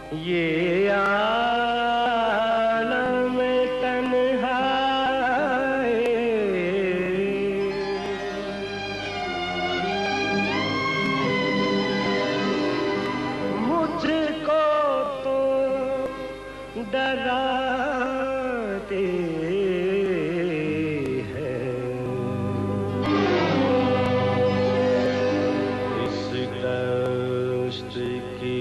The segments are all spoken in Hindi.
ये आलम तन्हाई मुझको तो डराते हैं। इस दश्त की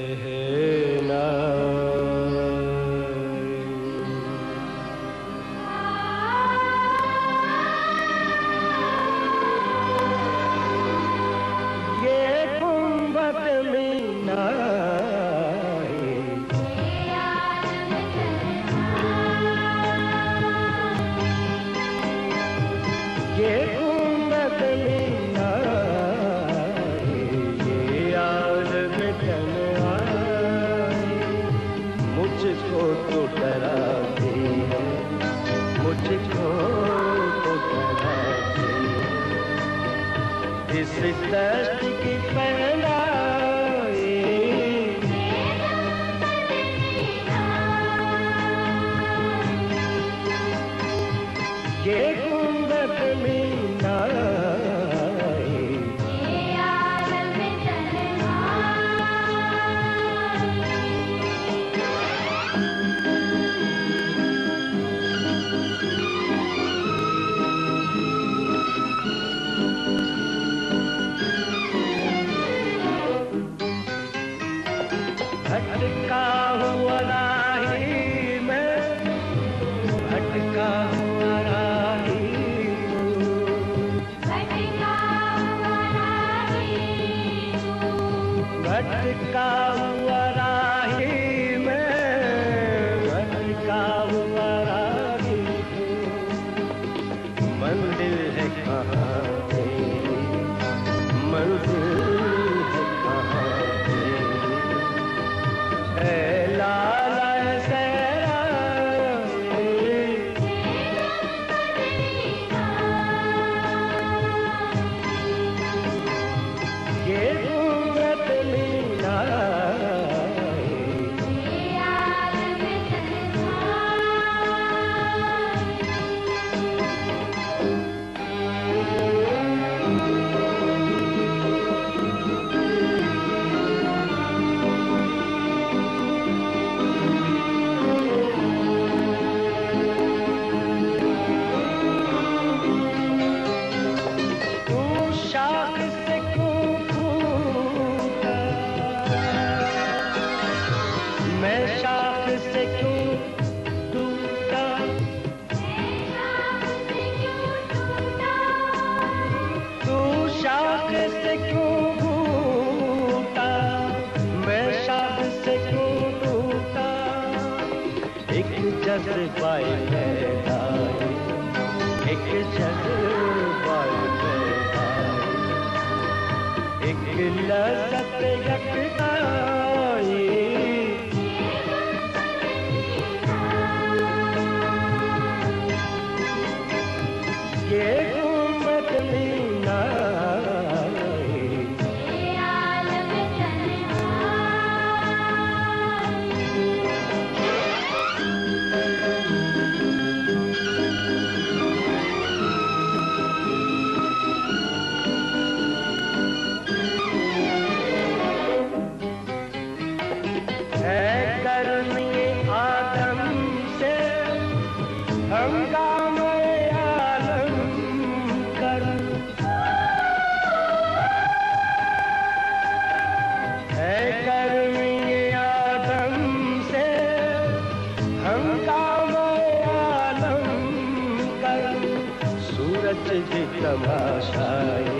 मुझको तो डराती है, मुझको तो डराती इस दश्त की पहनाई। ये गुंबद मीनाई भटका हुआ राही मैं, भटका हुआ राही हूँ, भटका हुआ राही हूँ, भटका हुआ राही मैं, भटका हुआ राही हूँ। मंदिर है कहाँ तेरी, मंदिर है कहाँ मैं शाख से क्यों टूटा, तू शाख से क्यों टूटा, मैं शाख से क्यों टूटा। एक जज्बाए पैदाई, एक जज्बाए पैदाई, एक लज़्ज़त यकताई। ये गुंबद मीनाई, ये आलम है गर्मी आदम से हंगामा सूरज भी तमाशाई,